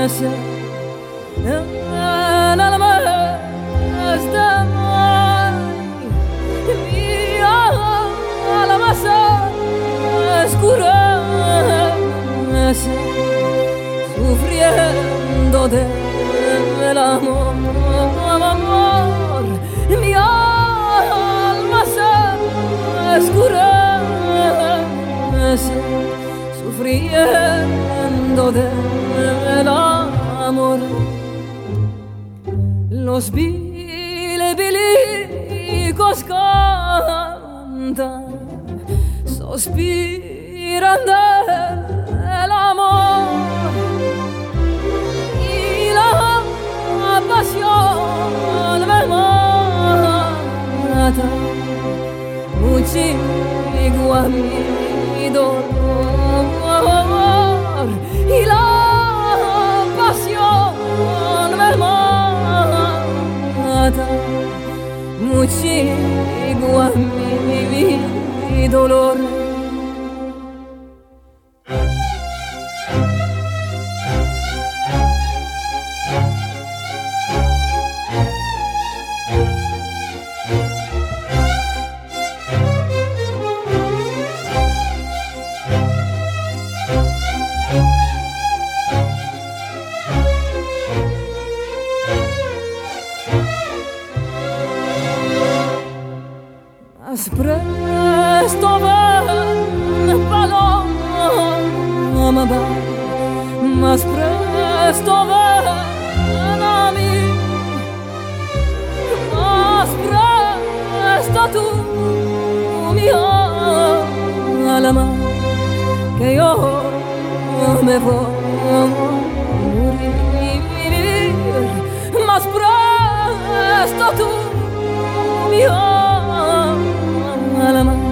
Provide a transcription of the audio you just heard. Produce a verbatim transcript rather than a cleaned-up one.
ese en el mes de mayo mi alma se escurece sufriendo del amor, mi alma se escurece sufriendo del amor. Los bilibilicos cantan, suspiran del amor y la pasión me mata mucho a mi dolor y la pasión me mata mucho a mi dolor. Más presto ven, paloma, ven, más presto ven a mí, más presto tú, mi alma, que yo me voy a morir, más presto tú, mi alma, alma